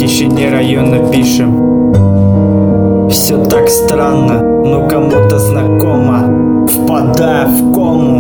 тишине района пишем. Все так странно, но кому-то знакомо, впадая в кому.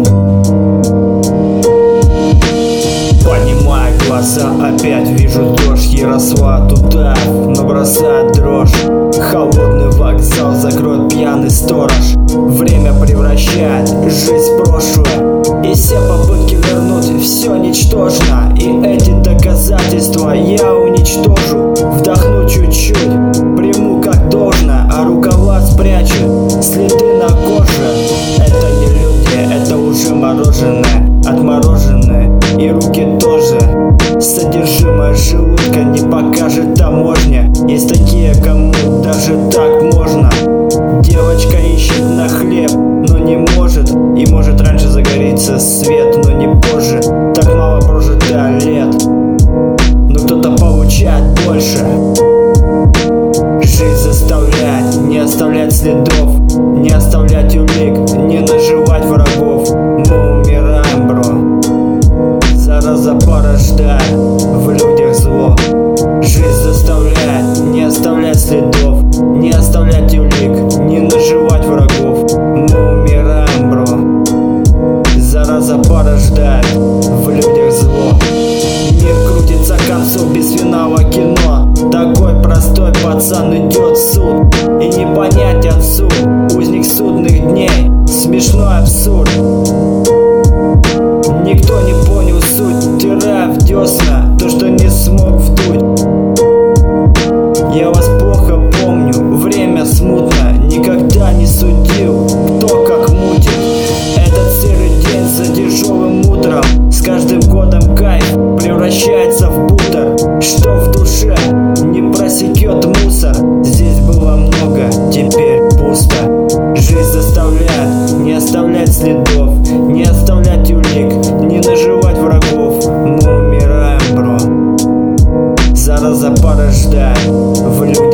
Поднимаю глаза, опять вижу дождь. Ярослав туда, но бросает дрожь. Холодный вокзал закроет пьяный сторож. Время превращает жизнь в прошлое, и все попытки вернуть все ничтожно. И эти доказательства я уничтожу. Вдохну чуть-чуть, приму как должно, а рукава спрячу. Следы на коже — это не люди, это уже мороженое, отмороженное. И руки тоже. Содержимое желудка не покажет таможня. Есть такие, кому даже так можно. Девочка ищет на хлеб, но не может. И может раньше загорится свет, но не позже. Так мало прожито лет, но кто-то получает больше. Жизнь заставляет не оставлять следов, не оставлять улик, не наживать врагов. Мы умираем, бро. Зараза порождает в людях зло. Жизнь заставляет не оставлять следов, не оставлять улик, не наживать врагов. Мы умираем, бро. Зараза порождает в людях зло. Мир крутится к концу без финала кино. Такой простой пацан идет в суд, и не понять отцу. Узник судных дней, смешной абсурд. Никто не понял суть, тирая в десна то, что не смог вдуть. Я вас плохо помню, время смутно, никогда не судил, кто как мутит. Этот серый день за тяжелым утром, с каждым годом кайф превращается в бутер. Что в душе не просекет мусор. Здесь было много, теперь пусто. Жизнь заставляет не оставлять следов, не оставлять улик, не наживать врагов. Мы умираем, бро. Зараза порождает в людях